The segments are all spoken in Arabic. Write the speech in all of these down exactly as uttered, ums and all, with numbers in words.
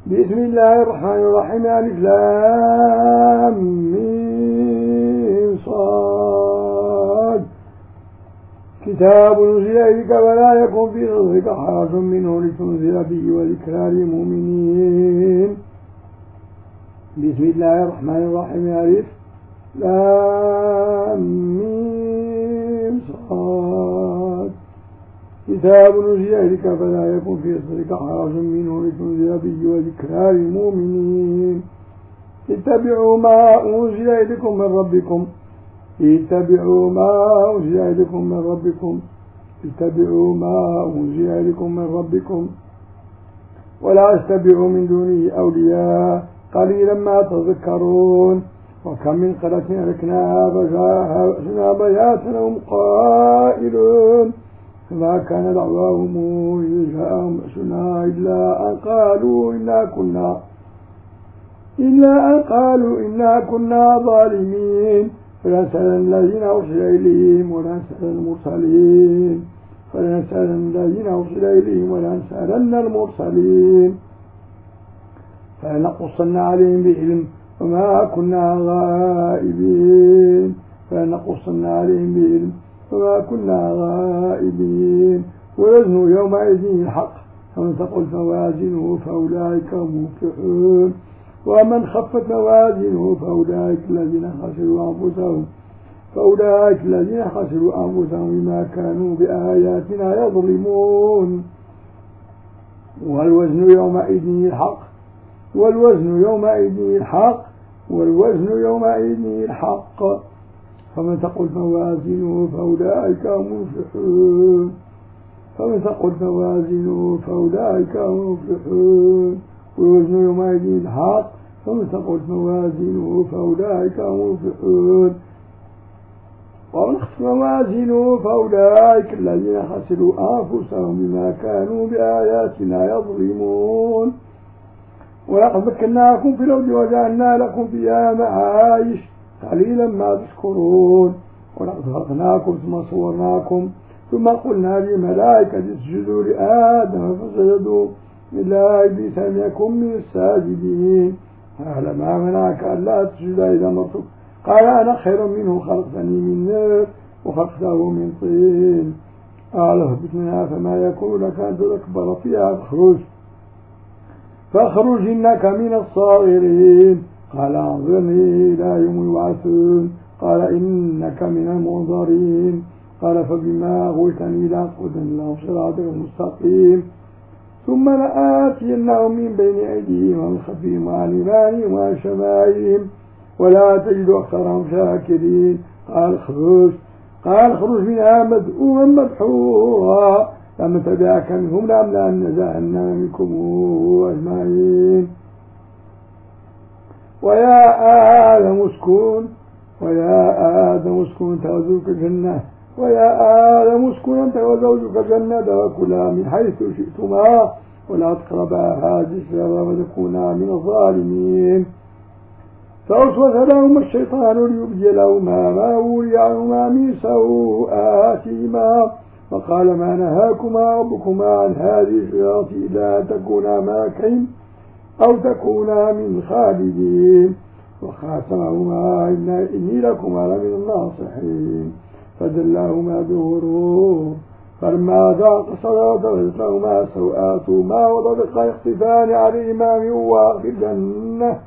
بسم الله الرحمن الرحيم. ألف لام ميم صاد. كتاب أنزل إليك ولا يكن في صدرك حرج منه لتنذر به وذكرى للمؤمنين. بسم الله الرحمن الرحيم. ألف لام ميم صاد. كتاب أنزل إليك فلا يكن في صدرك حرج منه لتنذر به وذكرى للمؤمنين. اتبعوا ما أنزل إليكم من ربكم اتبعوا ما أنزل إليكم من ربكم اتبعوا ما أنزل إليكم من ربكم ولا تتبعوا من دونه أولياء قليلا ما تذكرون. وكم من قرية أهلكناها فجاءها بأسنا بياتا وهم قائلون فما كان دعواهم إذ جاءهم بأسنا إلا أن قالوا إنا كنا إلا أن قالوا إنا كنا ظالمين. فلنسألن الذين أرسل إليهم ولنسألن المرسلين فلنسألن الذين أرسل إليهم ولنسألن المرسلين فلنقصن عليهم بعلم وما كنا غائبين فلنقصن عليهم بعلم وما كنا غائبين. ووزن يومئذ الحق فمن ثقلت موازينه فأولئك هم المفلحون ومن خفت موازينه فأولئك الذين خسروا أنفسهم فأولئك الذين خسروا أنفسهم بما كانوا بآياتنا يظلمون. والوزن يومئذ الحق والوزن يومئذ الحق والوزن يومئذ الحق فمن ثقلت موازينه فأولئك هم المفلحون فمن ثقلت موازينه فأولئك هم المفلحون. والوزن يومئذ الحق فمن ثقلت موازينه فأولئك هم المفلحون. ومن خفت موازينه فأولئك الذين خسروا أنفسهم بما كانوا بآياتنا يظلمون. ولقد مكناكم في الأرض وجعلنا لكم فيها معايش قليلا ما تشكرون. ولقد خلقناكم ثم صورناكم ثم قلنا للملائكة اسجدوا لآدم فسجدوا إلا إبليس لم يكن من الساجدين. قال ما منعك ألا تسجد إذا أمرتك قال أنا خير منه خلقتني من نار وخلقته من طين. قال اهبط منها فما يكون لك أن تكبر فيها فاخرج فاخرج إنك من الصاغرين. قال أنظرني إلى يوم يبعثون قال إنك من المنظرين. قال فبما أغويتني لأقعدن لهم صراطك المستقيم ثم لآتينهم من بين أيديهم ومن خلفهم وعن يمانهم وعن شمائلهم ولا تجد أكثرهم شاكرين. قال اخرج قال اخرج منها مذءوما مدحورا لمن تبعك منهم لأملأن جهنم منكم أجمعين. ويا آدم اسكن ويا آدم اسكن أنت وزوجك الجنة ويا آدم اسكن أنت وزوجك الجنة وكلا من حيث شئتما ولا تقربا هذه الشجرة فتكونا من الظالمين. فوسوس لهما الشيطان ليبدي لهما ما وري عنهما من سوآتهما وقال ما نهاكما ربكما عن هذه الشجرة إلا أن تكونا ملكين أو تكونا من خالدين. وخاصمهما إني لكما لمن الناصحين فدلاهما بغرور فلما ذاق الصلاة بدت لهما سوآتهما وطفقا يخصفان عليهما من ورق الجنة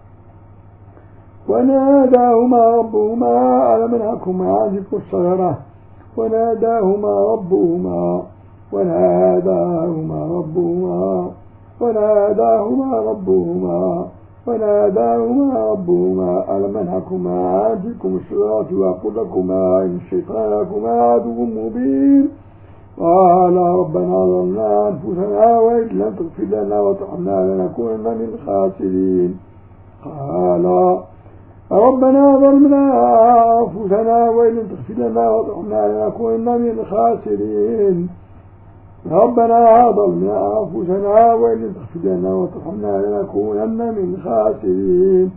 وناداهما ربهما ألم أنهكما عن تلك الشجرة وناداهما ربهما وناداهما ربهما وناداهما ربهما وناداهما ربهما ألم أنهكما عن تلك الشجرة وأقل لكما إن الشيطان لكما عدو مبين. قال ربنا ظلمنا أنفسنا وإن لم تغفر لنا وترحمنا لنكونن من الخاسرين. قال ربنا ظلمنا أنفسنا وإن لم تغفر لنا وترحمنا لنكونن من الخاسرين. ربنا ظلمنا أنفسنا وإن لم تغفر لنا وترحمنا لنكونن من الخاسرين.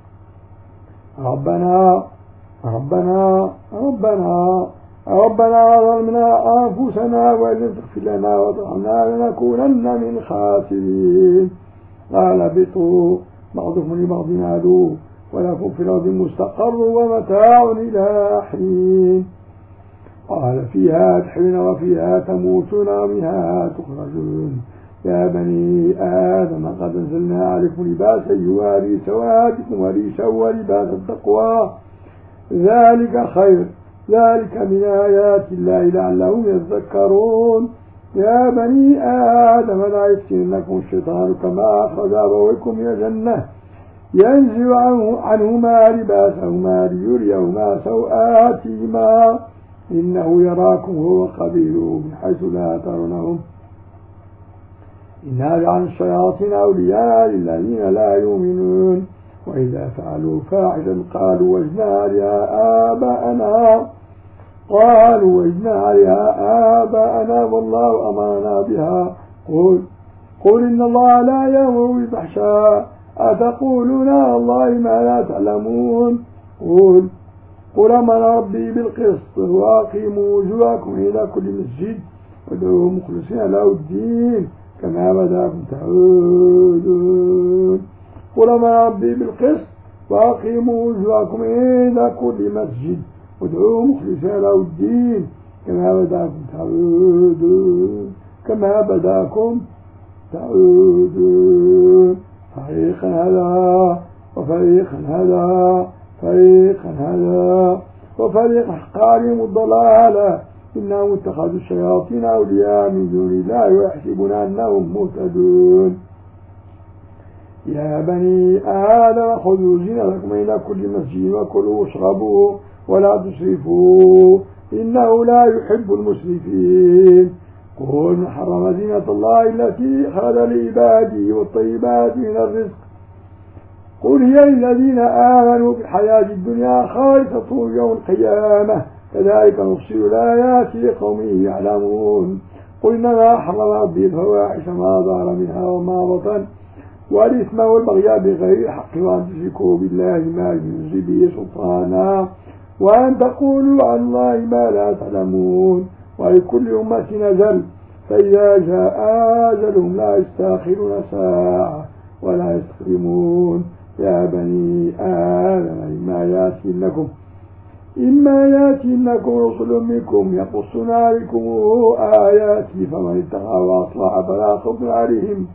ربنا ربنا ربنا ربنا ظلمنا أنفسنا وإن لم تغفر لنا وترحمنا لنكونن من الخاسرين. قال اهبطوا بعضكم لبعض عدو ولكم في الأرض مستقر ومتاع إلى حين. قال فيها تحيون وفيها تموتون ومنها تخرجون. يا بني آدم قد أنزلنا عليكم لباسا يواري سواتكم وريشا ولباس التقوى ذلك خير ذلك من آيات الله لعلهم يذكرون. يا بني آدم لا يفتننكم الشيطان كما أخرج أبويكم من الجنة ينزع عنهما لباسهما ليريهما سوآتهما إنه يراكم هو قبيله من حيث لا ترونهم إنا جعلنا الشياطين أولياء للذين لا يؤمنون وإذا فعلوا فاحشة قالوا وجدنا عليها آباءنا قالوا وجدنا عليها آباءنا والله أمرنا بها قل قل إن الله لا يأمر بالفحشاء أتقولون على الله ما لا تعلمون قل قل أمر ربي بالقسط وأقيموا وجوهكم إلى كل مسجد وادعوه مخلصين له الدين كما بدأكم تعودون. قل أمر ربي بالقسط وأقيموا وجوهكم إلى كل مسجد وادعوه مخلصين له الدين كما بدأكم تعودون كما بدأكم تعودون. فريقا هذا وفريقا هذا فريقا هذا وفريقا حق عليهم الضلالة إنهم اتخذوا الشياطين أولياء من دون الله ويحسبون أنهم مهتدون. يا بني آدم خذوا زينتكم إلى كل مسجد وكلوا واشربوا ولا تسرفوا إنه لا يحب المسرفين. قل حرم زينة الله التي أخرج لعباده والطيبات من الرزق قل هي للذين آمنوا في الحياة الدنيا خالصة يوم القيامة كذلك نفصل الآيات لقوم يعلمون. قل إنما حرم ربي الفواحش ما ظهر منها وما بطن والإثم والبغي بغير الحق وأن تشركوا بالله ما ينزل به سلطانا وأن تقولوا عن الله ما لا تعلمون. ولكل أمة نزل فإذا جاء أجلهم لا يستأخرون ساعة ولا يستقدمون. يا بني آدم إما يأتينكم إما يأتينكم رسل منكم يقصون عليكم آياتي فمن اتقى وأصلح فلا خوف عليهم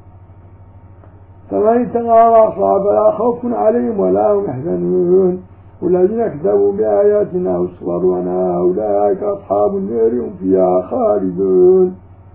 فمن اتقى وأصلح فلا خوف عليهم ولا هم يحزنون. والذين كذبوا بآياتنا واصبروا عنها أولئك أصحاب النار هم فيها خالدون.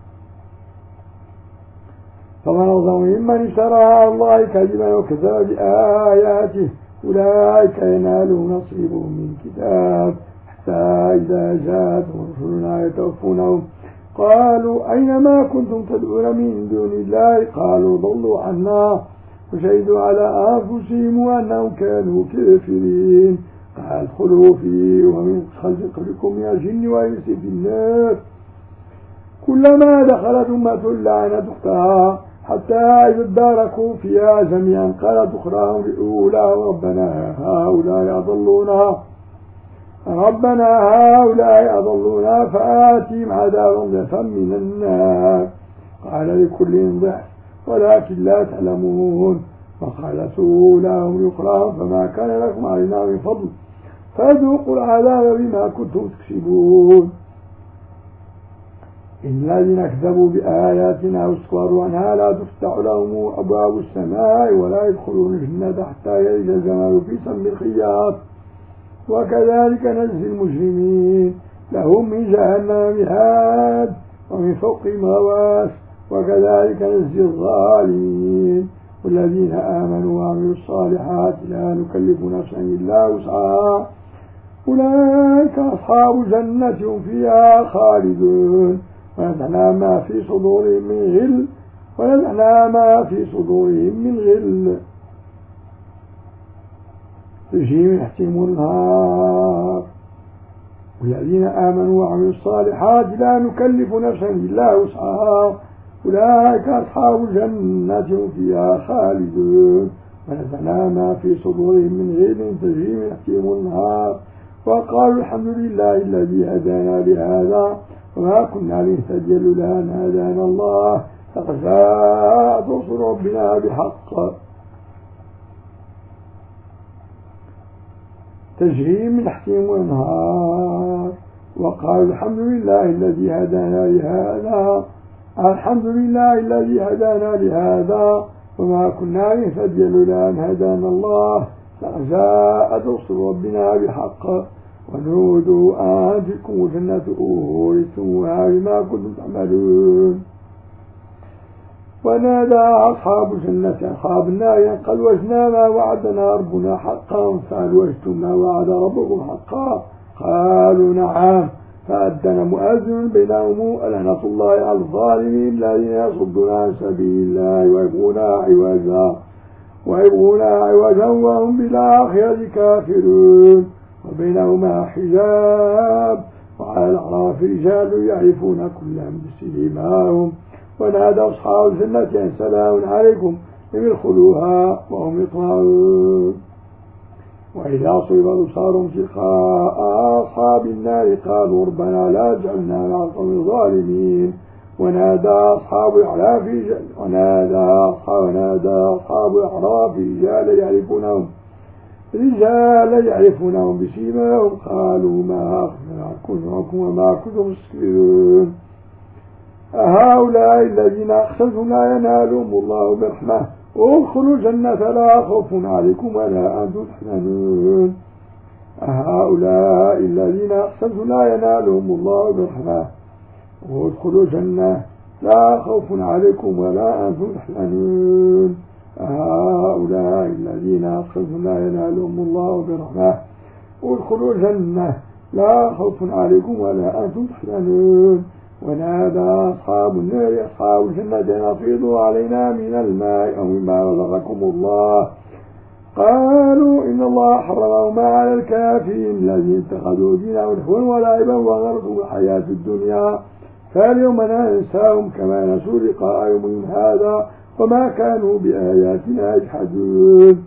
فمن أظلم ممن افترى على الله كذبا وكذب بآياته أولئك ينالهم نصيبهم من كتاب حتى إذا جاءتهم رسلنا يتوفونهم قالوا أين ما كنتم تدعون من دون الله قالوا ضلوا عنا وشهدوا على أنفسهم أنهم كانوا كافرين قال ادخلوا فيه ومن خلقكم من الجن والإنس في النار كلما دخلت أمة لعنت أختها حتى إذا اداركوا فيها جميعا قالت أخراهم لأولاهم ربنا هؤلاء أضلونا ربنا هؤلاء أضلونا فآتهم عذابا ضعفا من النار قال لكل ضعف ولكن لا تعلمون. فقالت أولاهم لأخراهم فما كان لكم علينا من فضل فذوقوا العذاب بما كنتم تكسبون. إن الذين كذبوا بآياتنا واستكبروا عنها لا تفتح لهم أبواب السماء ولا يدخلون الجنة حتى يلج الجمل في سم الخياط وكذلك نجزي المجرمين لهم من جهنم مهاد ومن فوقهم غواش وكذلك نجزي الظالمين. والذين آمنوا وعملوا الصالحات لا نكلف نفسا إلا وسعها أولئك أصحاب جنة فيها خالدون. ونزعنا ما في صدورهم من غل ونزعنا ما في صدورهم من غل تجري من تحتهم الأنهار. والذين آمنوا وعملوا الصالحات لا نكلف نفسا إلا وسعها أولئك أصحاب جنة فيها خالدون. ونزعنا ما في صدورهم من غل تجري من تحتهم الأنهار وقالوا الحمد لله الذي هدانا لهذا وما كنا لنهتدي لولا أن هدانا الله لقد جاءت رسل ربنا ربنا بحق تجري من تحتهم الأنهار وقالوا الحمد لله الذي هدانا لهذا الحمد لله الذي هدانا لهذا وما كنا نهتدي لولا أن هدانا الله فجاءت رسل ربنا بحق ونودوا أن تلكم جنة أورثتموها بما كنتم تعملون. ونادى أصحاب الجنة أصحاب النار قد وجدنا ما وعدنا ربنا حقا فهل وجدتم ما وعد ربكم حقا قالوا نعم فأذن مؤذن بينهم لعنة الله على الظالمين الذين يصدون عن سبيل الله ويبغونها عوجا ويبغونها عوجا وهم بالآخرة كافرون وبينهما حجاب وعلى الأعراف رجال يعرفون كلا بسيماهم ونادى أصحاب الجنة أن سلام عليكم ادخلوها وهم يطمعون. وإذا صرف أبصارهم تلقاء أصحاب النار قالوا ربنا لا تجعلنا مع القوم الظالمين. ونادى أصحاب الأعراف ونادى أصحاب ونادى أصحاب الأعراف رجال يعرفونهم رجال يعرفونهم بسيماهم قالوا ما أخبركم وما كنتم تسكرون. أهؤلاء الذين أقسمتم لا ينالهم الله برحمة ادخلوا الجنة لا خوف عليكم ولا أنتم تحزنون. أهؤلاء الذين أقسمتم لا ينالهم الله برحمة ادخلوا الجنة لا خوف عليكم ولا أنتم تحزنون. هؤلاء الذين أقسمتم لا ينالهم الله برحمة ادخلوا الجنة لا خوف عليكم ولا أنتم تحزنون. ونادى أصحاب النار أصحاب الجنة أفيضوا علينا من الماء أو مما رزقكم الله قالوا إن الله حرمهما على الكافرين الذين اتخذوا دينهم لهوا ولعبا وغرتهم الحياة الدنيا فاليوم ننساهم كما نسوا لقاء يومهم هذا وما كانوا بآياتنا يجحدون.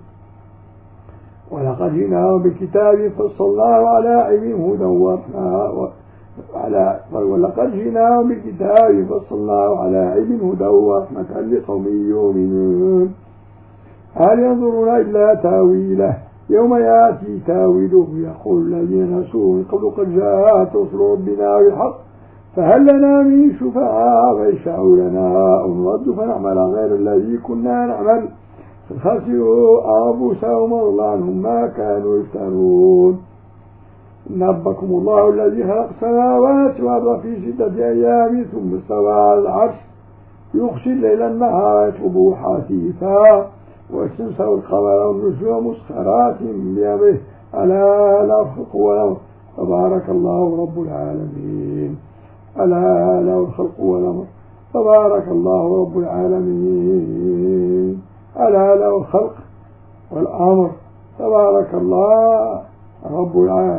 ولقد جئناهم بكتاب فصلناه على علم هدى ورحمة على ولقد جئناهم بكتاب فصلناه على علم هدى ورحمة لقوم يؤمنون. هل ينظرون إلا تاويله يوم يأتي تاويله يقول الذين نسوه من قبل قد جاءت رسل ربنا بالحق فهل لنا من شفعاء فيشفعوا لنا أو نرد فنعمل غير الذي كنا نعمل فخسروا أنفسهم وضل عنهم ما كانوا يفترون. إن ربكم الله الذي خلق السماوات والأرض في ستة أيام ثم استوى على العرش يغشي الليل النهار يطلبه حثيثا والشمس والقمر والنجوم مسخرات بأمره ألا له الخلق والأمر تبارك الله رب العالمين. ألا له الخلق والأمر تبارك الله رب العالمين. ألا له الخلق والأمر تبارك الله رب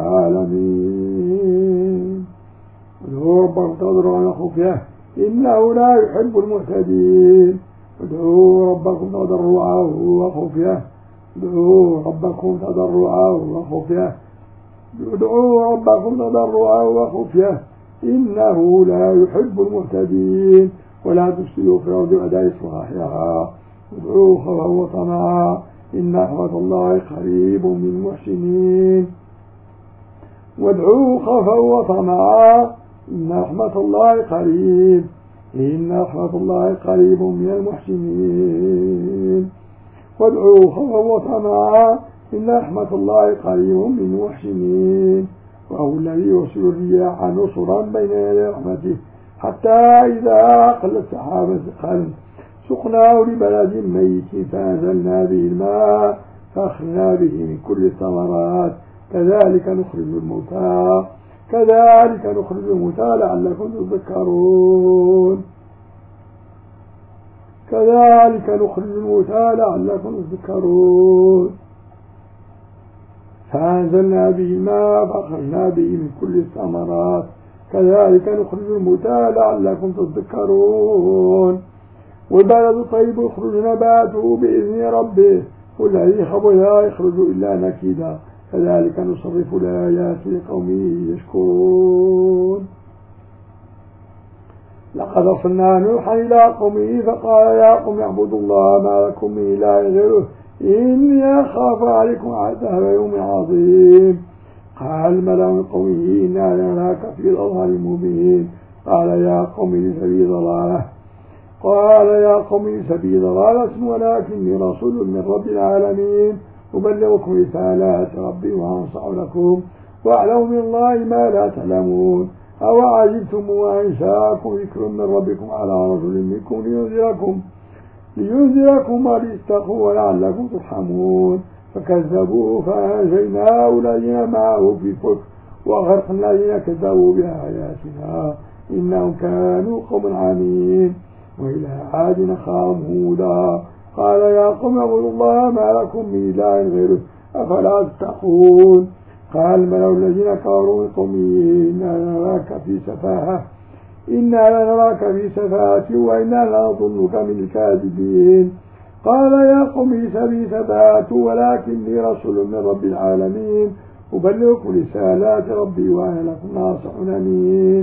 العالمين. ادعوا ربكم تضرعا وخفية إنه لا يحب المعتدين. ادعوا ربكم تضرعا وخفية ادعوا ربكم تضرعا وخفية ادعوا ربكم تضرعا وخفية إنه لا يحب المعتدين. ولا تفسدوا في الأرض بعد إصلاحها ادعوا خوفا وطمعا إن رحمة الله قريب من المحسنين. وادعوا خوفا وطمعا إن رحمة الله قريب إن رحمة الله قريب من المحسنين. وادعوا خوفا وطمعا إن رحمة الله قريب من المحسنين. وهو الذي يرسل الرياح نصرا بين يدي رحمته حتى إذا أقلت سحابا ثقلا سقناه لبلد ميت فأنزلنا به الماء فأخرجنا به من كل الثمرات كذلك نخرج الموتى كذلك نخرج الموتى لعلكم تذكرون كذلك نخرج الموتى لعلكم تذكرون. فأنزلنا به الماء فأخرجنا به من كل الثمرات كذلك نخرج الموتى لعلكم تذكرون. والبلد الطيب يخرج نباته بإذن ربه والذي خبث يخرج إلا نكدا كذلك نصرف الآيات لقوم يشكرون. لقد أرسلنا نوحا إلى قومه فقال يا قوم اعبدوا الله ما لكم من إله غيره إني أخاف عليكم عذاب يوم عظيم. قال الملأ من قومه إنا لنراك في ضلال مبين. قال يا قوم ليس بي ضلالة قال يا قوم ليس بي ضلالة ولكني رسول من رب العالمين أبلغكم رسالات ربي وأنصح لكم وأعلم من الله ما لا تعلمون. أو عجبتم أن جاءكم ذكر من ربكم على رجل منكم لينذركم لينذركم ولتتقوا ولعلكم ترحمون. فكذبوه فأنجيناه الذين معه في الفلك وأغرقنا الذين كذبوا بآياتنا إنهم كانوا قوما عمين. وإلى عاد أخاهم هودا قال يا قوم اعبدوا الله ما لكم من إله غيره أفلا تتقون. قال الملأ الذين كفروا من قومه إنا لنراك في سفاهة إنا لنراك في سفاهة وإنا لنظنك من الكاذبين. قال يا قوم ليس بي سفاهة ولكني رسول من رب العالمين أبلغكم رسالات ربي وأنا لكم ناصح أمين.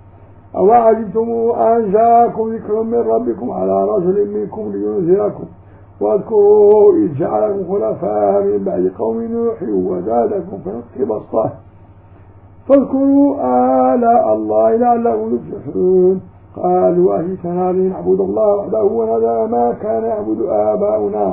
أو عجبتم أن جاءكم ذكر من ربكم على رجل منكم لينذركم واذكروا إذ جعلكم خلفاء من بعد قوم نوح وزادكم في الحق بسطة فاذكروا آلاء الله لعلكم تفلحون. قالوا أجئتنا لنعبد الله وحده ونذر ما كان يعبد آباؤنا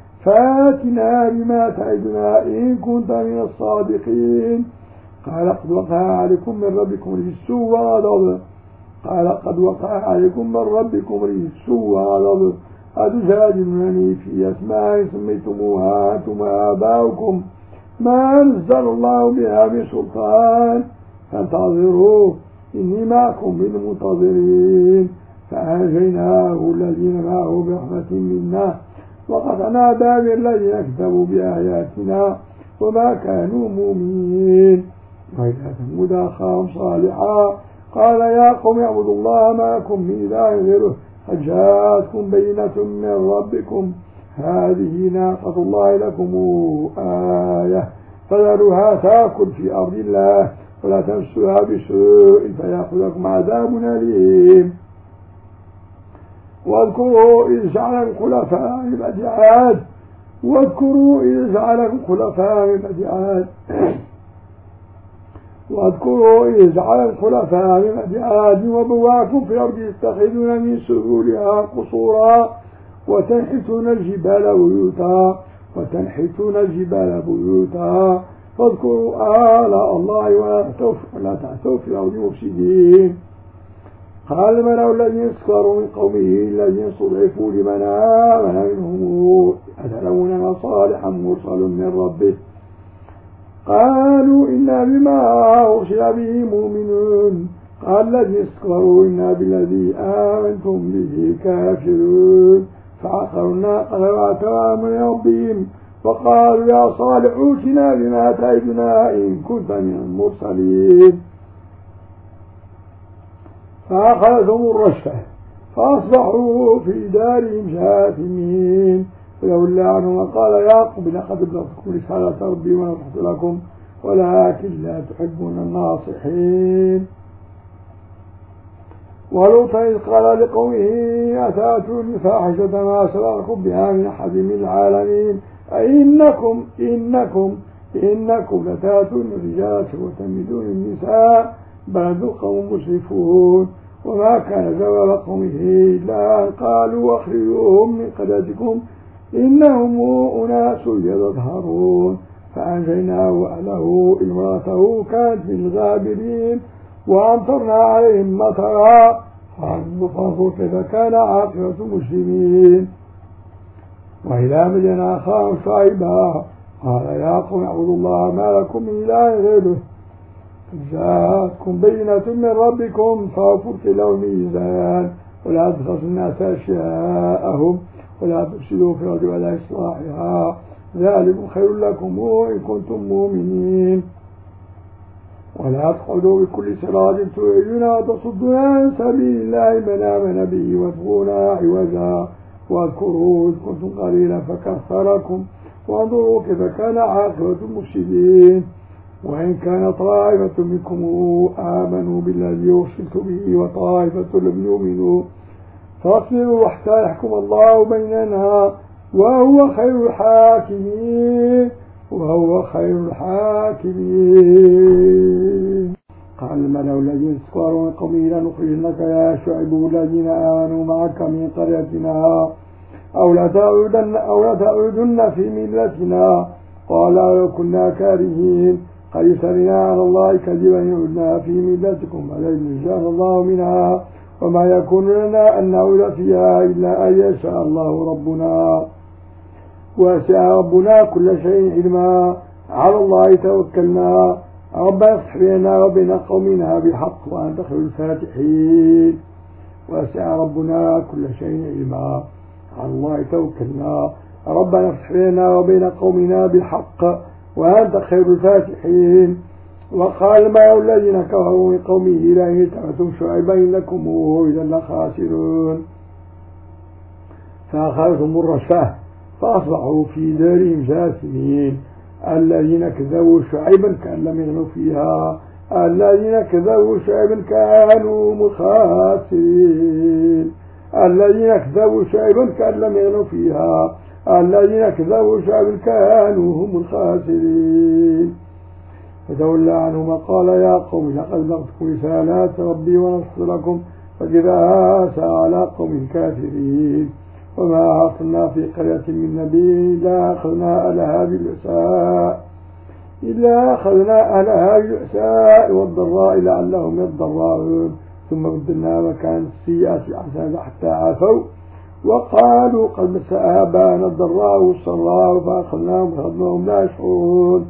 فاتنا بما تعدنا إن كنت من الصادقين. قال قد وقع عليكم من ربكم رجس وغضب قال قد وقع عليكم من ربكم رجس وغضب أتجادلونني في أسماء سميتموها أنتم وآباؤكم ما أنزل الله بها من سلطان فانتظروا إني معكم من المنتظرين. فأنجيناه الذين معه برحمة منا وقطعنا دابر الذين كذبوا بآياتنا وما كانوا مؤمنين. وإلى ثمود أخاهم صالحا قال يا قوم اعبدوا الله ما لكم من إله غيره قد جاءتكم بينة من ربكم هذه ناقة الله لكم آية فذروها تأكل في أرض الله ولا تمسوها بسوء فيأخذكم عذاب أليم. واذكروا إذ جعلكم خلفاء من بعد عاد واذكروا إذ جعلكم خلفاء من بعد عاد واذكروا إذ جعلكم خلفاء من بعد عاد وبواكم في الأرض تتخذون من سهولها قصورا وتنحتون الجبال بيوتا وتنحتون الجبال بيوتا فاذكروا آلاء الله ولا تعثوا في الأرض مفسدين. قال الملأ الذين استكبروا من قومه الذين استضعفوا لمن آمن منهم أتعلمون أن صالحا مرسل من ربه قالوا إنا بما أرسل به مؤمنون. قال الذين استكبروا إنا بالذي آمنتم به كافرون. فعقروا الناقة وعتوا من ربهم وقالوا يا صالح اوتنا بما تعدنا إن كنت من المرسلين. فأخذهم الرجفة فأصبحوا في دارهم جاثمين. ولولا عنهم قال يا قوم لقد أبلغتكم رسالة ربي ونصحت لكم ولكن لا تحبون الناصحين. ولوطا إذ قال لقومه أتأتون الفاحشة ما سبقكم بها من أحد من العالمين أئنكم إنكم إنكم لتأتون الرجال وتمدون النساء بل أنتم قوم مسرفون. وما كان جواب قومه إلا أن قالوا أخرجوهم من قريتكم إنهم أناس يتطهرون. فأنجيناه وأهله امرأته كانت من الغابرين وأمطرنا عليهم مطرا فانظروا كيف كان عاقبة المجرمين. وإلى مدين أخاهم شعيبا قال يا قوم اعبدوا الله ما لكم من إله غيره جاءتكم بينة من ربكم فأوفوا الكيل والميزان ولا تبخسوا الناس أشياءهم ولا تفسدوا في الأرض ولا إصلاحها ذلكم خير لكم إن كنتم مؤمنين. ولا تقعدوا بكل صراط توعدون وتصدون عن سبيل الله من آمن به وتبغونها عوجا واذكروا إذ كنتم قليلا فكثركم وانظروا كيف كان عاقبة المفسدين. وإن كان طائفة منكم آمنوا بالذي أرسلت به وطائفة لم يؤمنوا فاصبروا حتى يحكم الله بيننا وهو خير الحاكمين وهو خير الحاكمين. قال الملأ الذين استكبروا من قومه لنخرجنك يا شعيب الذين آمنوا معك من قريتنا أو لتعودن أو لتعودن في ملتنا. قال لو كنا كارهين قد سرنا على الله كذبا يعودنا في ملتكم علينا شاء الله منها وما يكون لنا أن نعود فيها إلا أن يشاء الله ربنا وسع ربنا كل شيء علما على الله توكلنا ربنا افتح بيننا وبين قومنا بالحق وأنت خير الفاتحين. وسع ربنا كل شيء علما على الله توكلنا ربنا افتح بيننا وبين قومنا بالحق وأنت خير الفاتحين. وقال الملأ الذين كفروا من قومه لئن اتبعتم شعيبا إنكم إذا لخاسرون. فأخذتهم الرجفة فأصبحوا في دارهم جاثمين. الذين كذبوا شعيبا كأن لم يغنوا فيها الذين كذبوا شعيبا كانوا مخاسرين. الذين كذبوا شعيبا كأن لم يغنوا فيها الذين كذبوا شعيبا كانوا هم الخاسرين. فتولى عنهم وقال يا قوم لقد بلغتكم رسالات ربي ونصحت لكم فإذا آسى على قوم كافرين. وما أرسلنا في قرية من نبي إلا أخذنا أهلها بالبأساء إلا أخذنا أهلها بالبأساء والضراء لعلهم يضرعون ثم بدلنا مكان السيئة الحسنة حتى عافوا وقالوا قد مس آباءنا الضراء والسراء فأخذناهم فأخذناهم لا يشعرون.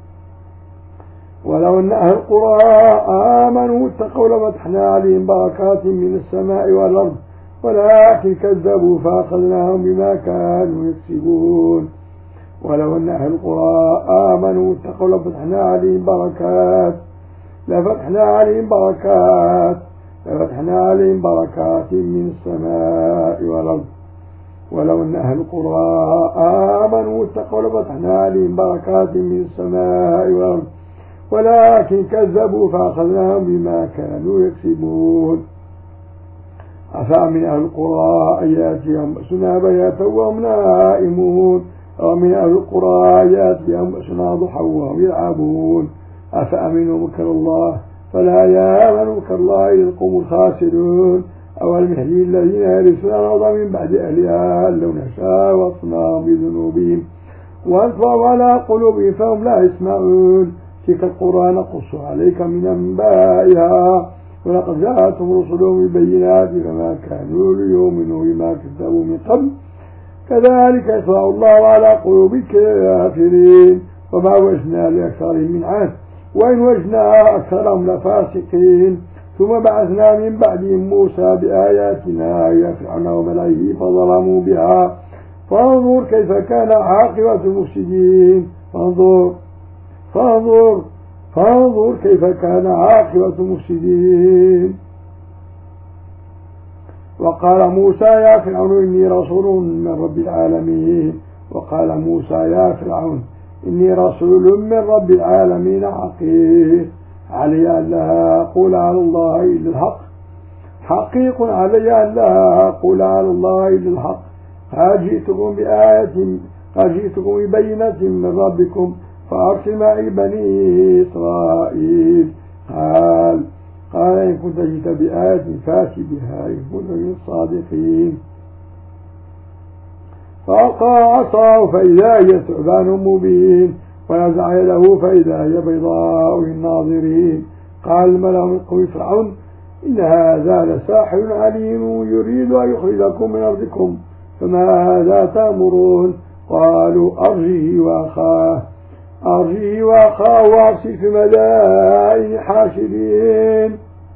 ولو أن أهل القرى آمنوا واتقوا لفتحنا عليهم بركات من السماء والأرض ولكن كذبوا فأخذناهم بما كانوا يكسبون. ولو أن أهل القرى آمنوا واتقوا لفتحنا عليهم بركات لفتحنا عليهم بركات لفتحنا عليهم بركات من السماء والأرض. ولو أن أهل القرى آمنوا واتقوا لفتحنا عليهم بركات من السماء والأرض ولكن كذبوا فأخذناهم بما كانوا يكسبون. أفأمن أهل القرى أن يأتيهم بأسنا بياتا وهم نائمون ومن أهل القرى أن يأتيهم بأسنا ضحى وهم يلعبون. أفأمنوا مكر الله فلا يأمن مكر الله إلا القوم الخاسرون. أولم يهدي الذين يرثون الأرض من بعد أهلها لو نشاء وأصنعهم بذنوبهم ونطبع على قلوبهم فهم لا يسمعون. تلك القرى نقص عليك من أنبائها ولقد جاءتهم رسلهم بالبينات فما كانوا ليؤمنوا بما كذبوا من قبل كذلك يطبع الله على قلوب الكافرين. وما وجدنا لأكثرهم من عهد وإن وجدنا أكثرهم لفاسقين. ثم بعثنا من بعدهم موسى بآياتنا إلى فرعون وملئه فظلموا بها فانظر كيف كان عاقبة المفسدين. فانظر فانظر فانظر كيف كان عاقبة المفسدين. وقال موسى يا فرعون إني رسول من رب العالمين. وقال موسى يا فرعون إني رسول من رب العالمين حقيق علي أن لا أقول على الله إلا الحق حقيق علي أن لا أقول على الله إلا الحق. فأجئتكم بآية أجئتكم ببينة من ربكم فأرسل معي بني إسرائيل. قال قال إن كنت جئت بآية فأت بها إن كنت من الصادقين. فألقى عصاه فإذا هي ثعبان مبين ونزع يده فإذا هي بيضاء للناظرين. قال الملأ من قوم فرعون إن هذا لساحر عليم يريد أن يخرجكم من أرضكم فما هذا تأمرون. قالوا أرجه وأخاه أرجه وأخاه وأرسل في مدائن حاشرين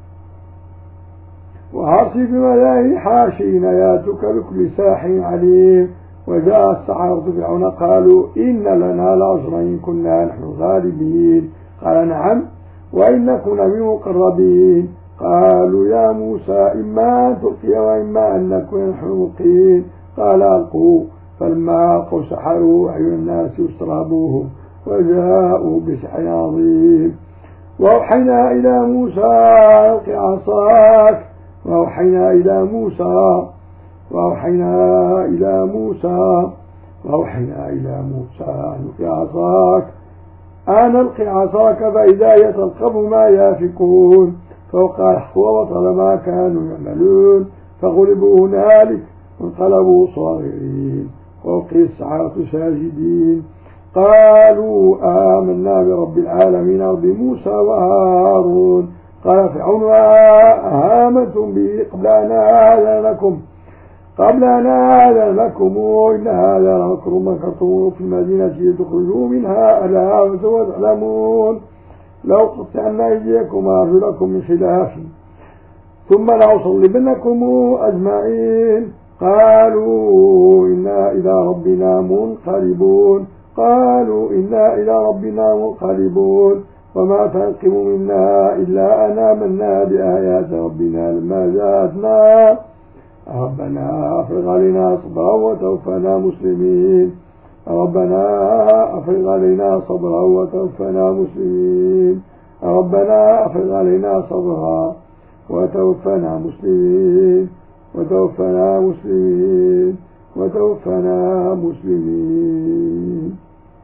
وأرسل في مدائن حاشرين ياتك بكل ساحر عليم. وجاء السحرة فرعون قالوا إن لنا لأجرا إن كنا نحن الغالبين. قال نعم وإنكم لمن المقربين. قالوا يا موسى إما أن تلقي وإما أن نكون نحن الملقين. قال ألقوا فلما ألقوا سحروا أعين الناس واسترهبوهم وجاءوا بسحر عظيم. وأوحينا إلى موسى ألق عصاك وأوحينا إلى موسى وأوحينا إلى موسى وأوحينا إلى موسى ألق عصاك أن ألق عصاك فإذا هي تلقف ما يافكون فوقع الحق وبطل ما كانوا يعملون فغلبوا هنالك وانقلبوا صاغرين ووقع السحرة ساجدين قالوا آمنا برب العالمين رب موسى وهارون. قال فرعون آمنتم به قبل أن آذن لكم قبل أن آذن لكم إن هذا لمكر مكرتم في المدينة لتخرجوا منها أهلها وسوف تعلمون لو قطعن أيديكم وأرجلكم من خلاف ثم لأصلبنكم أجمعين. قالوا إنا إلى ربنا منقلبون قالوا إنا إلى ربنا منقلبون وما تنقم منا إلا أن آمنا بآيات ربنا لما جاءتنا ربنا أفرغ علينا صبرا وتوفنا مسلمين ربنا أفرغ علينا صبرا وتوفنا مسلمين ربنا أفرغ علينا صبرا وتوفنا مسلمين وتوفنا مسلمين وتوفنا مسلمين.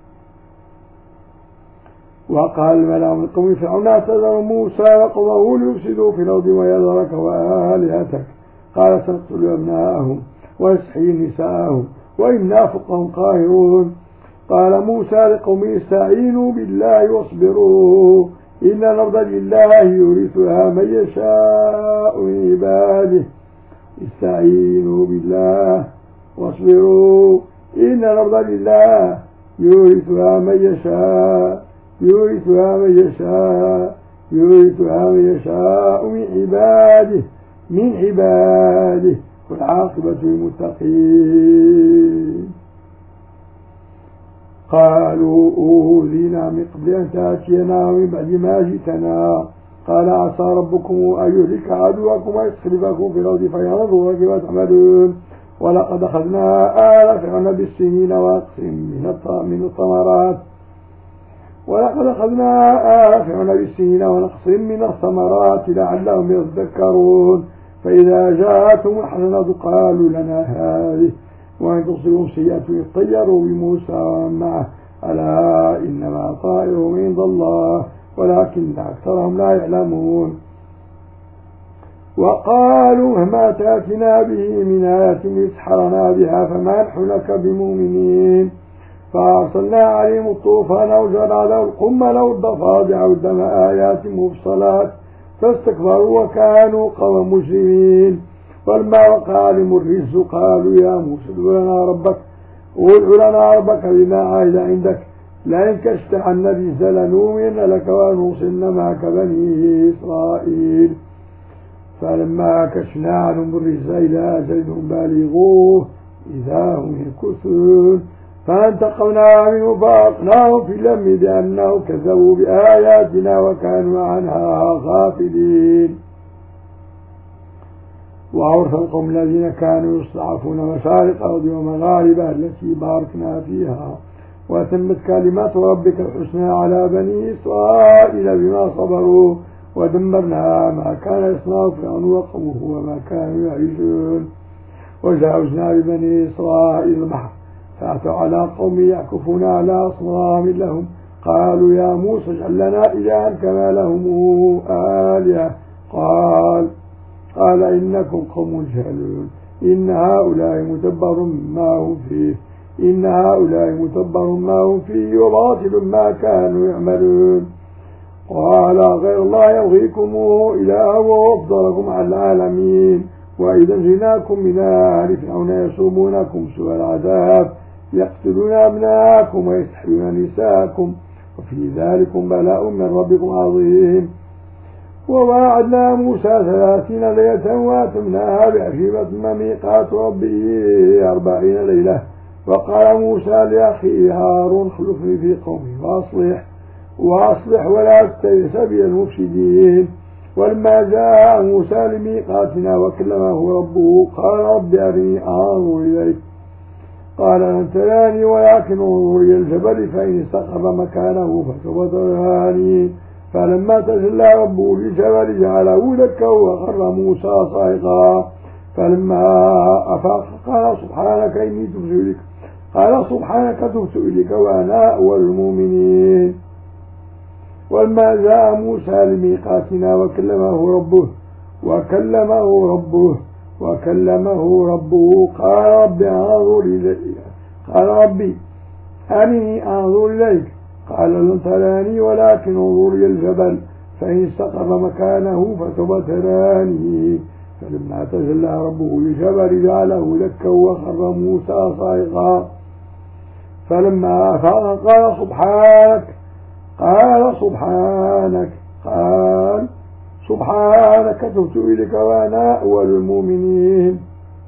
وقال الملأ من قوم فرعون اعتذر موسى وقومه ليفسدوا في الأرض ويذرك وآلهتك قال سنقتل أبناءهم ونستحيي نساءهم وإنا فوقهم قاهرون. قال موسى لقومه استعينوا بالله واصبروا إن الأرض لله يورثها من يشاء من عباده استعينوا بالله واصبروا إن الأرض لله يورثها من يشاء يورثها من يشاء يورثها من يشاء من عباده من عباده والعاقبة للمتقين. قالوا أوذينا من قبل أن تأتينا ومن بعد ما جئتنا قال عسى ربكم أن يهلك عدوكم ويستخلفكم في الأرض فينظر كيف تعملون ولقد أخذنا آل فرعون بالسنين ونقص من الثمرات ولقد أخذنا آل فرعون بالسنين ونقص من الثمرات لعلهم يذكرون فإذا جاءتهم الحسنة قالوا لنا هذه وإن تصيبهم سيئة يطيروا بموسى ومن معه ألا إنما طائرهم عند الله ولكن أكثرهم لا يعلمون. وقالوا مهما تأتنا به من آية لتسحرنا بها فما نحن لك بمؤمنين فأرسلنا عليهم الطوفان وجرى له القمل والضفادع والدم آيات مفصلات فاستكبروا وكانوا قوم مجرمين. ولما وقع عليهم الرجز قالوا يا موسى ادع لنا ربك وادع لنا ربك بما عاهد عندك لئن كشفت عنا الرجز لنؤمن لك ونرسلن معك بني إسرائيل. فلما كشفنا عنهم الرجز إلى أجل بالغوه إذا هم ينكثون فانتقمنا منهم فأغرقناهم في اليم بأنهم كذبوا بآياتنا وكانوا عنها غافلين. وأورث القوم الذين كانوا يستضعفون مشارق الأرض ومغاربها التي باركنا فيها وتمت كلمات ربك الحسنى على بني إسرائيل بما صبروا ودمرنا ما كان يصنع فرعون وقومه وما كانوا يعيشون. وجاوزنا ببني إسرائيل البحر فأتوا على قوم يعكفون على أصنام لهم قالوا يا موسى اجعل لنا إلها كما لهم آلهة قال قال إنكم قوم جهلون إن هؤلاء متبر ما هم فيه إن هؤلاء متبر ما هم فيه وباطل ما كانوا يعملون. قال غير الله يبغيكم إلها وأفضلكم على العالمين وإذا جئناكم من آل فرعون يسومونكم سوء العذاب يقتلون أبناءكم ويستحيون نساءكم وفي ذلكم بلاء من ربكم عظيم. وواعدنا موسى ثلاثين ليلة واتمناها بعشرة ميقات ربه أربعين ليلة. وقال موسى لأخيه هارون اخلفني في قومي وأصلح وأصلح ولا تتبع سبيل المفسدين. ولما جاء موسى لميقاتنا وكلمه ربه قال رب أرني أنظر إليك قال لن تراني ولكن انظر إلى الجبل فإن استقر مكانه فسوف تراني فلما تجلى ربه للجبل جعله دكا وخر موسى صاعقا فلما أفاق قال سبحانك إني تبت إليك قال سبحانك تبت إليك وأنا أول المؤمنين. ولما جاء موسى لميقاتنا وكلمه ربه وكلمه ربه وكلمه ربه قال ربي أنظر إليك قال ربي أرني أنظر إليك قال لن تراني ولكن انظر إلى الجبل فإن استقر مكانه فسوف تراني فلما تجلى ربه للجبل جعله دكا وخر موسى صاعقا فلما أفاق قال سبحانك قال سبحانك قال سبحانك تبت إليك وأنا أول المؤمنين.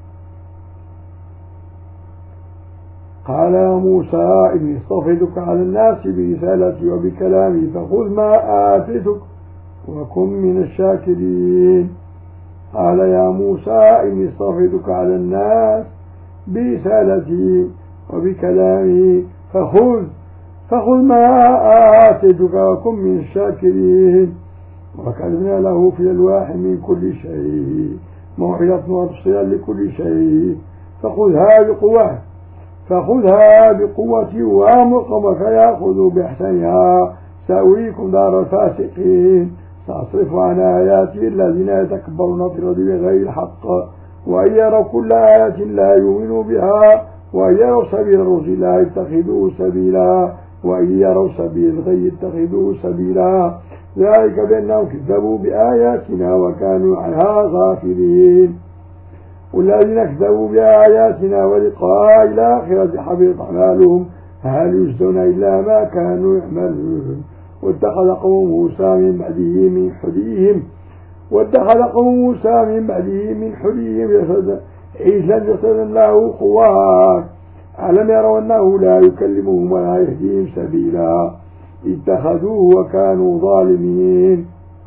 قال يا موسى إني اصطفيتك على الناس برسالتي وبكلامي فخذ ما آتيتك وكن من الشاكرين. قال يا موسى إني اصطفيتك على الناس برسالتي وبكلامي فخذ فخذ ما آتيتك وكن من الشاكرين. وكتبنا له في الألواح من كل شيء موعظة وتفصيلا لكل شيء فخذها بقوة فخذها بقوة وأمر قومك يأخذوا بإحسانها سأريكم دار الفاسقين. سأصرف عن آياتي الذين يتكبرون في الأرض بغير الحق وإن يروا كل آية لا يؤمنوا بها وإن يروا سبيل الرشد لا يتخذوه سبيلا وإن يروا سبيل الغي يتخذوه سبيلا ذلك بأنهم كذبوا بآياتنا وكانوا عنها غافلين. والذين كذبوا بآياتنا ولقاء الآخرة حبطت أعمالهم هل يجزون إلا ما كانوا يعملون. واتخذ قوم موسى من بعده من حليهم واتخذ قوم موسى من بعده من حليهم عيسى جسدا له خوار ألم يروا أنه لا يكلمهم ولا يهديهم سبيلا اتخذوه وكانوا ظالمين.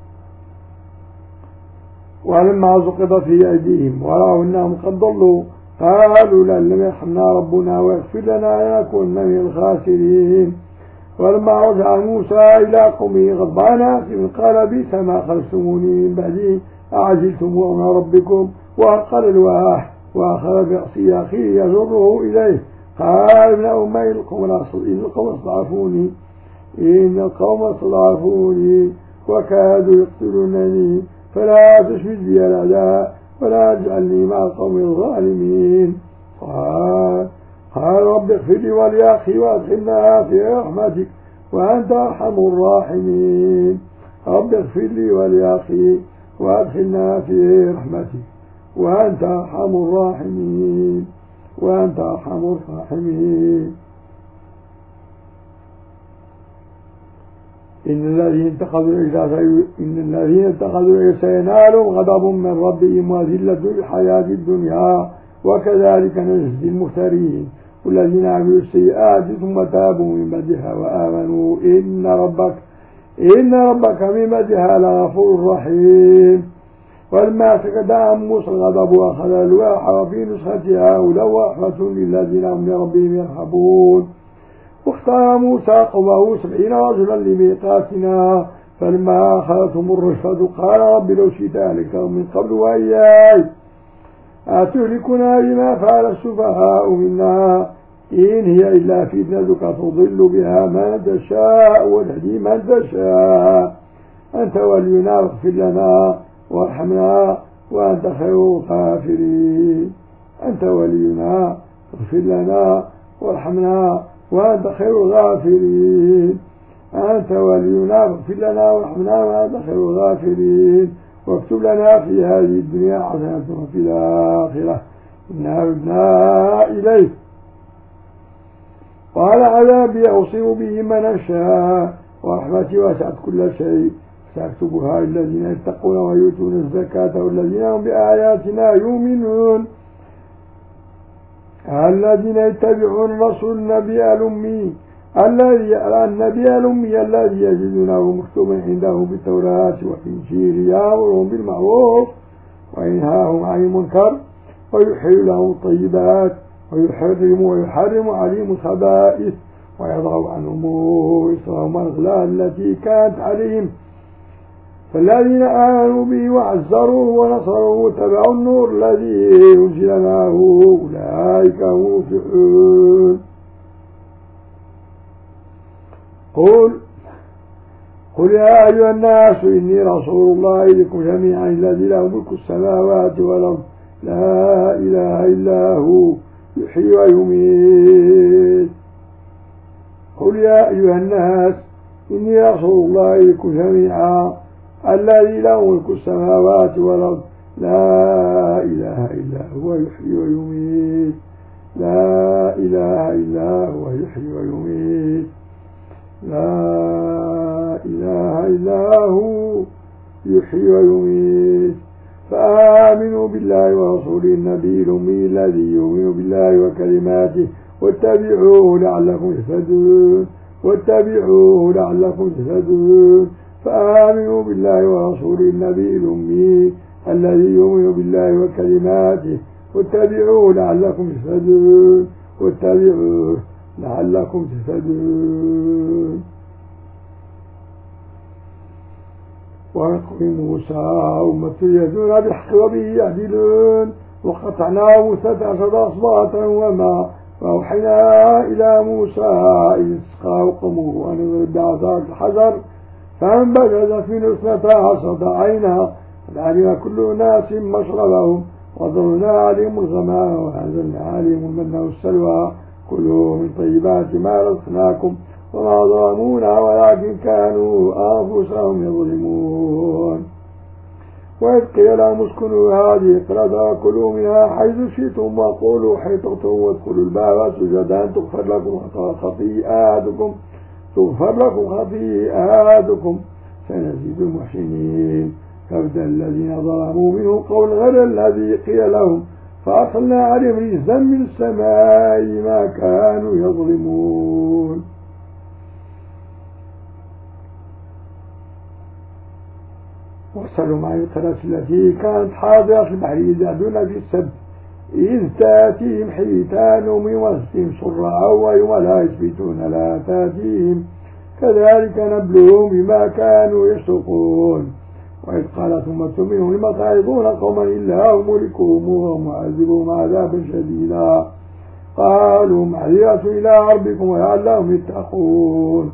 ولما سقط في أيديهم ورأوا أنهم قد ضلوا قالوا لئن لم يرحمنا ربنا ويغفر لنا لنكونن من الخاسرين. ولما رجع موسى إلى قومه غضبان آسفا قال بئس ما خلفتموني من بعدي أعجلتم أمر ربكم وألقى الألواح وأخذ برأس أخيه يجره إليه قال ابن أمي إن القوم استضعفوني إن القوم استضعفوني وكادوا يقتلونني فلا تشمت بي الأعداء ولا تجعلني مع القوم الظالمين. قال قال رب اغفر لي ولأخي وأدخلنا في رحمتك وأنت أرحم الراحمين. رب اغفر لي ولأخي وأدخلنا في رحمتك وأنت أرحم الراحمين وأنت أرحم الراحمين. إن الذين اتخذوا إن الذين اتخذوا سينالهم غضب من ربهم وذلة الحياة الدنيا وكذلك نجزي المفترين. والذين عملوا السيئات ثم تابوا من بعدها وآمنوا إن ربك إن ربك من بعدها لغفور رحيم. ولما سكت عن موسى الغضب وأخذ الألواح وفي نسختها هدى ورحمة للذين هم لربهم يرهبون. واختار موسى قومه سبعين رجلا لميقاتنا فلما أخذتهم الرشفة قال رب لو شئت أهلكتهم من قبل وإياي أتهلكنا بما فعل السفهاء منا إن هي إلا فتنتك تضل بها من تشاء وتهدي من تشاء أنت ولينا واغفر لنا وارحمنا وأنت خير الغافرين. أنت ولينا واغفر لنا وارحمنا وأنت خير الغافرين. أنت ولينا واغفر لنا وارحمنا وأنت خير الغافرين. واكتب لنا في هذه الدنيا حسنة وفي الآخرة إنا عدنا إليك. قال عذابي أصيب به من أشاء ورحمتي وسعت كل شيء سأكتبها للذين يتقون ويؤتون الزكاة والذين هم بآياتنا يؤمنون الذين يتبعون الرسول النبي الأمي الذي النبي الأمي الذي يجدونه مكتوبا عنده بالتوراة والإنجيل يأمرهم بالمعروف وينهاهم عن المنكر ويحل لهم الطيبات ويحرم ويحرم عليهم الخبائث ويضع عنهم إصرهم الأغلال التي كانت عليهم. فالذين آمنوا به وعزروه ونصروه واتبعوا النور الذي أنزل معه أولئك هم المفلحون. قل قل يا أيها الناس إني رسول الله إليكم جميعا الذي له ملك السماوات والأرض لا إله إلا هو يحيي ويميت. قل يا أيها الناس إني رسول الله إليكم جميعا الذي له ملك السماوات والأرض لا إله إلا هو يحيي ويميت لا إله إلا هو يحيي ويميت لا إله إلا هو يحيي ويميت. فآمنوا بالله ورسوله النبي الأمي الذي يؤمن بالله وكلماته واتبعوه لعلكم تهتدون واتبعوه لعلكم تهتدون. فآمنوا بالله ورسوله النبي الأمي الذي يؤمن بالله وكلماته واتبعوه لعلكم تهتدون واتبعوه لعلكم تهتدون. وقوم موسى أمة يهدون بالحق وبه يعدلون وقطعناه اثنتي عشرة أصباطا وما وأوحينا إلى موسى إذ استسقاه قومه أن يضرب بعصاك الحجر فانبجست منه اثنتا عشرة عينا قد علم كل أناس مشربهم وضربنا عليهم الغمام وأنزلنا عليهم المن والسلوى كلوا من طيبات ما رزقناكم وما ظلمونا ولكن كانوا أنفسهم يظلمون. وإذ قيل لهم اسكنوا هذه القرية وكلوا منها حيث شئتم وقولوا حيث وادخلوا الباب سجدا تغفر لكم خطيئاتكم تغفر لكم خطيئاتكم سنزيد المحسنين. فابدل الذين ظلموا منهم قول غير الذي قيل لهم فأرسلنا عليهم رجزا من السماء ما كانوا يظلمون. وصلوا مع القرية التي كانت حاضرة في البحر يزادون في السبت إذ تأتيهم حيتانهم من وسطهم صرعا ويوم لا يثبتون لا تأتيهم كذلك نبلوهم بما كانوا يفسقون. وإذ قالت أمة منهم لم تعظون قوما إلا مهلكوهم ومعذبهم عذابا شديدا قالوا معذرة إلى ربكم ولعلهم يتقون.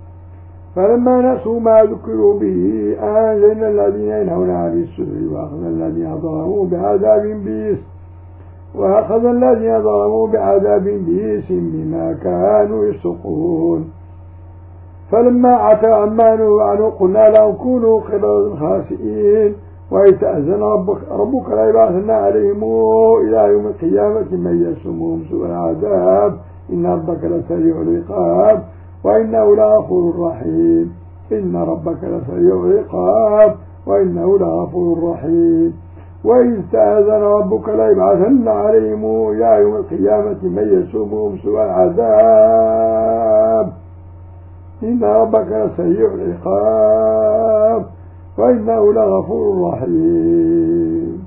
فلما نسوا ما ذكروا به أنجينا الذين ينهون عن السوء وأخذنا الذين ظلموا بعذاب بئيس وأخذ الذين ظلموا بعذاب بئيس بما كانوا يفسقون. فلما عتوا عما نهوا عنه قلنا لهم كونوا قردة خاسئين. وإذ تأذن ربك, ربك لا يبعثن عليهم إلى يوم القيامة من يسومهم سوء العذاب إن ربك لسريع العقاب وإنه لغفور رحيم. إن ربك لسريع العقاب وإنه لغفور رحيم. وإذ تأذن ربك لا يبعثن عليهم إلى يوم القيامة من يسومهم سوء العذاب إن ربك لسريع العقاب وإنه لغفور رحيم.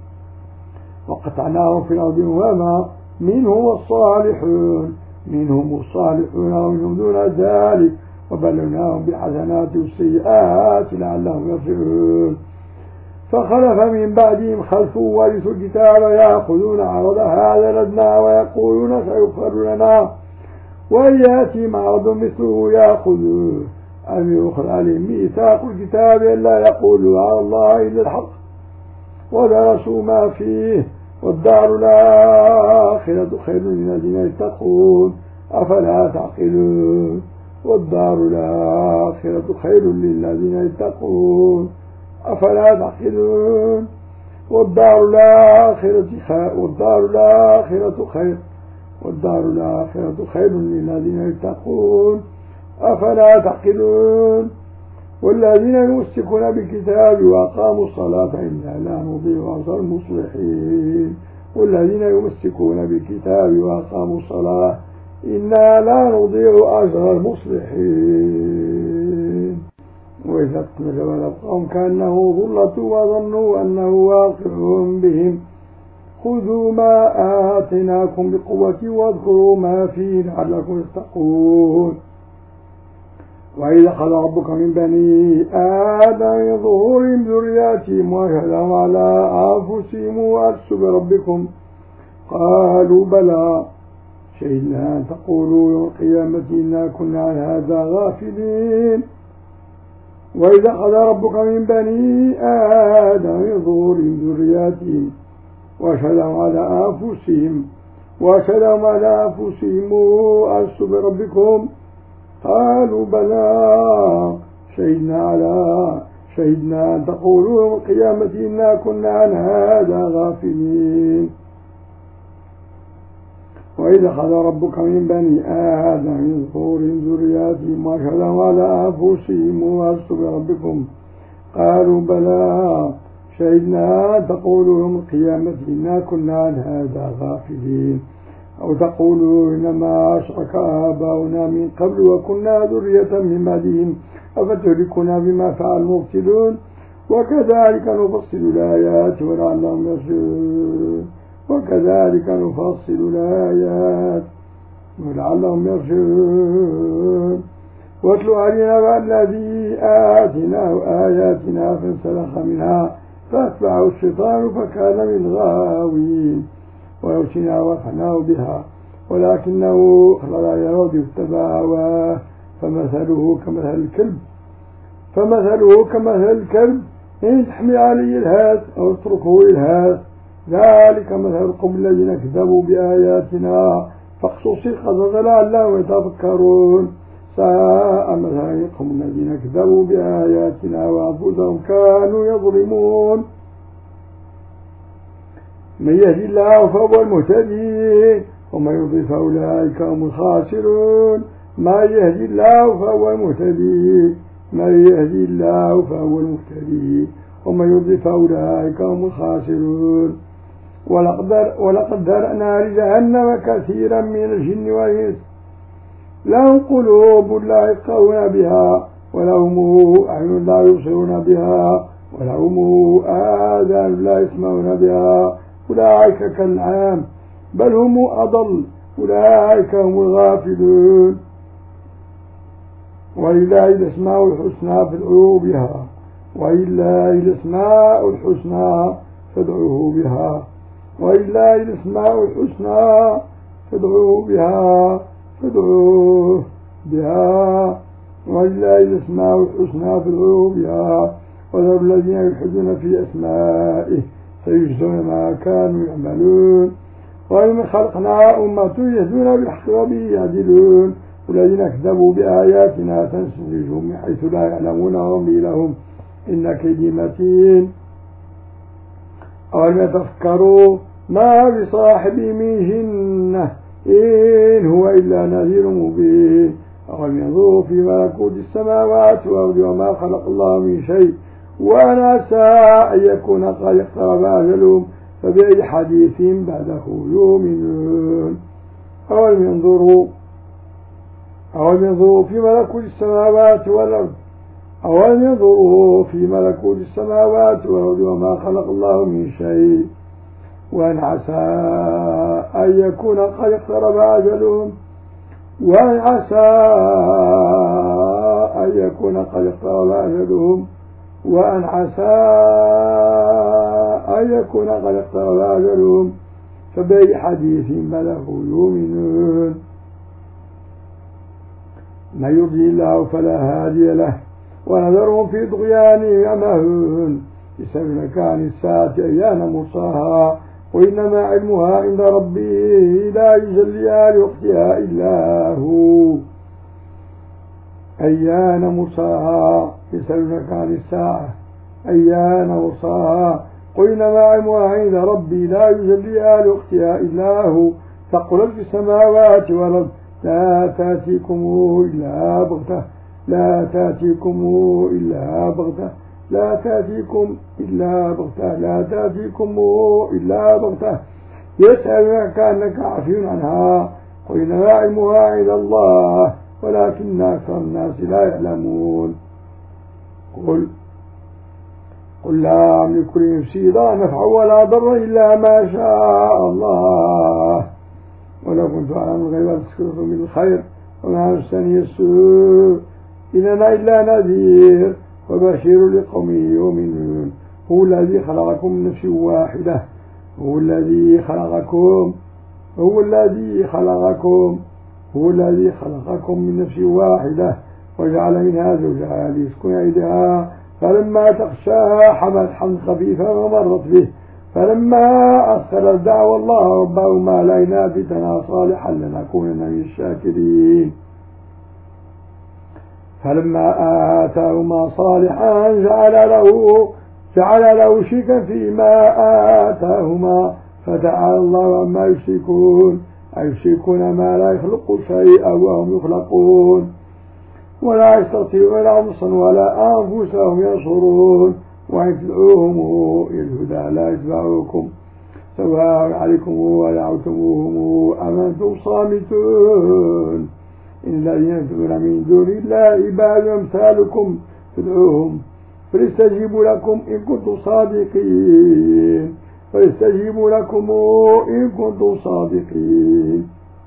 وقطعناهم في الأرض أمما منهم الصالحون منهم الصالحون ومنهم دون ذلك وبلوناهم بالحسنات والسيئات لعلهم يرجعون. فخلف من بعدهم خلف ورثوا الكتاب يأخذون عرض هذا الأدنى ويقولون سيغفر لنا وإن يأتي عرض مثله يأخذوه أم يؤخذ عليهم ميثاق الكتاب ألا يقولوا على الله إلا الحق ودرسوا ما فيه والدار الآخرة خير للذين يتقون أفلا تعقلون والدار الآخرة خير للذين يتقون أفلا تعقلون والدار الآخرة خير والدار الآخرة خير والدار الآخرة خير للذين يتقون أفلا تعقلون. والذين يمسكون بالكتاب وأقاموا الصلاة إنا لا نضيع أجر المصلحين. والذين يمسكون بالكتاب وأقاموا الصلاة إنا لا نضيع أجر المصلحين. وإذا اقترب القوم كأنه ظلة وظنوا أنه واقع بهم خذوا ما آتيناكم بقوة واذكروا ما فيه لعلكم تتقون. وإذا أخذ ربك من بني آدم من ظهورهم ذرياتهم وأشهدهم على أنفسهم ألست بربكم قالوا بلى شهدنا أن تقولوا يوم القيامة إنا كنا عن هذا غافلين. وإذا أخذ ربك من بني آدم من ظهورهم ذرياتهم وأشهدهم على أنفسهم وأشهدهم على أنفسهم ألست بربكم قالوا بلى شهدنا على شهدنا أن تقولوا يوم القيامة إنا كنا عن هذا غافلين. وإذا أخذ ربك من بني آدم من ظهورهم ذرياتهم وأشهدهم على أنفسهم ألست بربكم قالوا بلى شهدنا أن تقولوا يوم القيامة إنا كنا عن هذا غافلين. أو تقولوا إنما أشرك آباؤنا من قبل وكنا ذرية من بعدهم أفتهلكنا بما فعل المبطلون وكذلك نفصل الآيات ولعلهم يرجعون وكذلك نفصل الآيات ولعلهم يرجعون. واتل علينا الذي آتيناه آياتنا فانسلخ منها فأتبعه الشيطان فكان من الغاوين. ولو شئنا رفعناه بها ولكنه أخلد إلى الأرض واتبع هواه فمثله كمثل الكلب فمثله كمثل الكلب إن تحمل عليه الهاث أو اتركه يلهاث ذلك مثل القوم الذين كذبوا بآياتنا فاقصص القصص لعلهم يتفكرون. ساء مثل القوم الذين كذبوا بآياتنا وأنفسهم كانوا يظلمون. من يهدي الله فهو المهتدي ومن يضل فأولئك هم الخاسرون. ما يهدي الله فهو المهتدي من يهدي الله فهو المهتدي ومن يضل فأولئك هم الخاسرون. ولقد ذرأنا لجهنم كثيرا من الجن والإنس لهم قلوب لا يفقهون بها ولهم أعين لا يبصرون بها ولهم آذان لا يسمعون بها أولئك كالأنعام بل هم أضل أولئك هم الغافلون. ولله الأسماء الحسنى فادعوه بها ولله الأسماء الحسنى فادعوه بها ولله الأسماء الحسنى فادعوه بها فادعوه بها ولله الأسماء الحسنى فادعوه بها وذروا الذين يلحدون في أسمائه سيجزون ما كانوا يعملون. ومن خلقنا أمة يهدون بالحق وبه يعدلون والذين كذبوا بآياتنا سنستدرجهم من حيث لا يعلمون وأملي لهم إن كيدي متين. أولم يتفكروا ما بصاحبه من جنة إن هو إلا نذير مبين. أولم ينظروا في ملكوت السماوات والأرض وما خلق الله من شيء وأن عسى أن يكون قد اقترب أجلهم فبأي حديث بعده يؤمنون. أولم ينظروا أولم ينظروا في ملكوت السماوات والأرض أولم ينظروا في ملكوت السماوات والأرض وما خلق الله من شيء وأن عسى أن يكون قد اقترب أجلهم وأن عسى أن يكون قد اقترب أجلهم وأن عسى أن يكون قد اقترب أجلهم فبأي حديث بعده يؤمنون. من يضلل الله فلا هادي له ونذرهم في طغيانهم يمهون. يسألونك عن الساعة أيان مرساها وإنما علمها عند ربي لا يجليها لوقتها إلا هو. أيان مرساها يسألونك عن الساعة أيان مرساها قل إنما علمها عند ربي لا يجليها لوقتها إلا هو. ثقلت في السماوات والأرض لا تأتيكم إلا بغتة لا تأتيكم إلا بغتة لا تأتيكم إلا بغتة لا تأتيكم إلا بغتة يسألونك كأنك عفي عنها قل إنما علمها عند الله ولكن أكثر الناس لا يعلمون. قل قل لا أملك لنفسي لا نفع ولا ضر إلا ما شاء الله ولو كنت أعلم الغيب لاستكثرت من الخير وما مسني السوء إن أنا إلا نذير وبشير لقوم يؤمنون هو الذي خلقكم من نفس واحدة هو الذي خلقكم هو الذي خلقكم هو الذي خلقكم من نفس واحدة وجعل منها زوجها ليسكن إليها فلما تخشى حملت حملا خفيفا ومرت به فلما أثقلت دعوى الله ربهما لئن آتيتنا صالحا لنكونن من الشاكرين فلما آتاهما صالحا جعل له جعل له شركا فيما آتاهما فتعالى الله عما يشركون أيشركون ما لا يخلق شيئا وهم يخلقون ولا يستطيعون أنفسهم ولا أنفسهم ينصرون وإن تدعوهم إلى الهدى لا يتبعوكم سواء عليكم ودعوتموهم أم أنتم صامتون إن الذين تدعون من دون الله عباد أمثالكم تدعوهم فليستجيبوا لكم إن كنتم صادقين فليستجيبوا لكم إن كنتم صادقين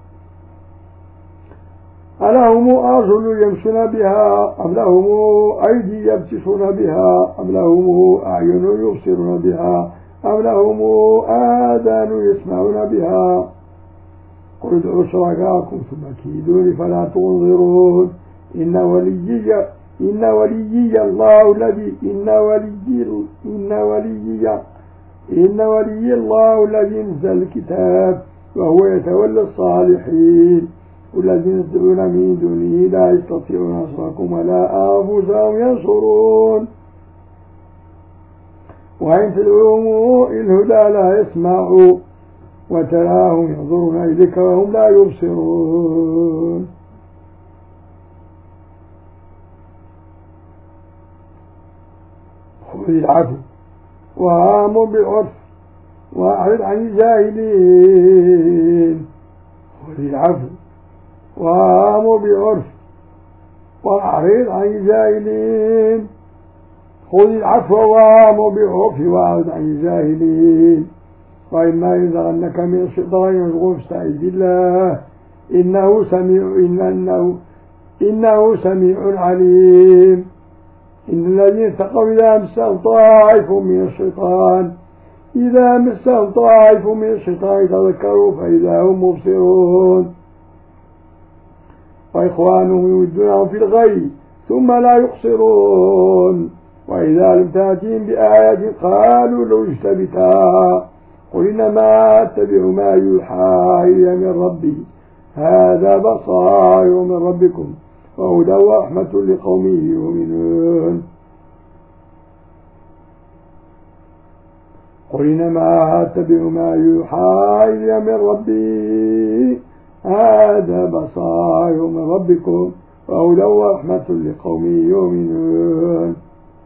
ألهم أرجل يمشون بها أم لهم أيدي يبطشون بها أم لهم أعين يبصرون بها أم لهم آذان يسمعون بها قل ادعوا شركاءكم ثم كيدوني فلا تنظرون إن وليي إن وليي الله الذي إن وليي إن وليي إن ولي الله الذي نزل الكتاب وهو يتولى الصالحين والذين يتبعون من دونه لا يستطيعون نصركم ولا أنفسهم ينصرون وإن تدعوهم إلى الهدى لا يسمعوا وتراهم ينظرون إليك وهم لا يبصرون خذ العفو وآمر بالعرف وأعرض عن الجاهلين خذ العفو وآمر بالعرف وأعرض عن الجاهلين خذ العفو وآمر بالعرف وأعرض عن الجاهلين وإما ينزغنك من الشيطان يزغ فاستعذ بالله إنه سميع إنه إنه سميع عليم إن الذين اتقوا إذا مسهم طائف من الشيطان إذا مسهم طائف من الشيطان تذكروا فإذا هم مبصرون وإخوانهم يودونهم في الغي ثم لا يقصرون وإذا لم تأتهم بآية قالوا لو اجتبتها قل إنما أتبع ما يوحى إلي من ربي هذا بصائر من ربكم وهدى ورحمة لقوم يؤمنون قل إنما أتبع ما يوحى إلي من ربي هذا بصائر من ربكم وهدى ورحمة لقوم يؤمنون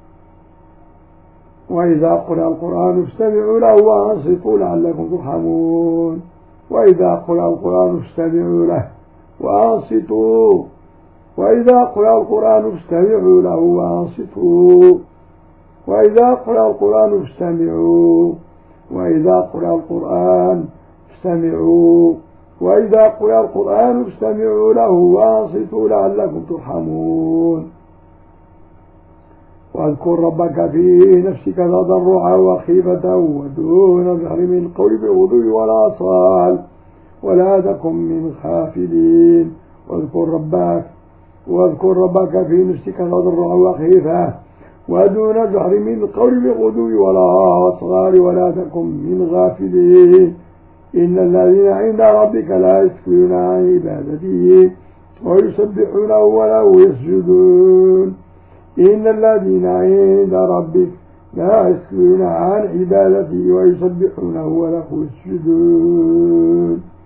وإذا قرأ القرآن فاستمعوا له وأنصتوا لعلكم ترحمون وإذا قرأ القرآن فاستمعوا له وأنصتوا وإذا قرأ القرآن فاستمعوا له وأنصتوا وإذا قرأ القرآن فاستمعوا وإذا قرأ القرآن فاستمعوا وإذا قرأ القرآن فاستمعوا له وأنصتوا لعلكم ترحمون واذكر ربك في نفسك تضرعا وخيفة ودون الجهر من القول بالغدو والآصال ولا تكن من الغافلين واذكر ربك واذكر ربك في نفسك تضرعا وخيفة ودون الجهر من القول بالغدو والآصال ولا تكن من الغافلين إن الذين عند ربك لا يسكنون عن عبادته ويسبحونه وله يسجدون إن الذين عند ربك لا يسكنون عن عبادته ويسبحونه وله يسجدون